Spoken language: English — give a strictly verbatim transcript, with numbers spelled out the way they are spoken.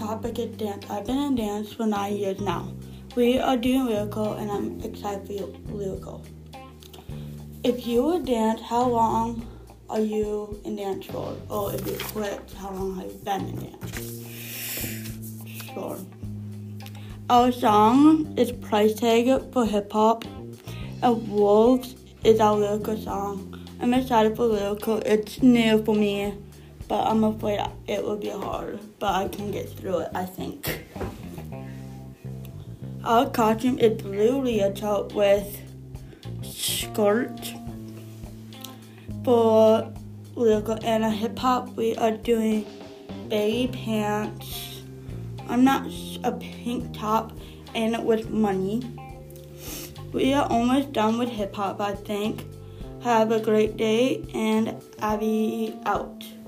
topic is dance. I've been in dance for nine years now. We are doing lyrical, and I'm excited for lyrical. If you would dance, how long are you in dance for? Or if you quit, how long have you been in dance? Sure. Our song is Price Tag for hip hop, and Wolves is our lyrical song. I'm excited for lyrical. It's new for me, but I'm afraid it will be hard, but I can get through it, I think. Our costume is blue leotard with skirt for lyrical, and a hip hop we are doing baggy pants. I'm not a pink top and with money. We are almost done with hip hop, I think. Have a great day, and Abby out.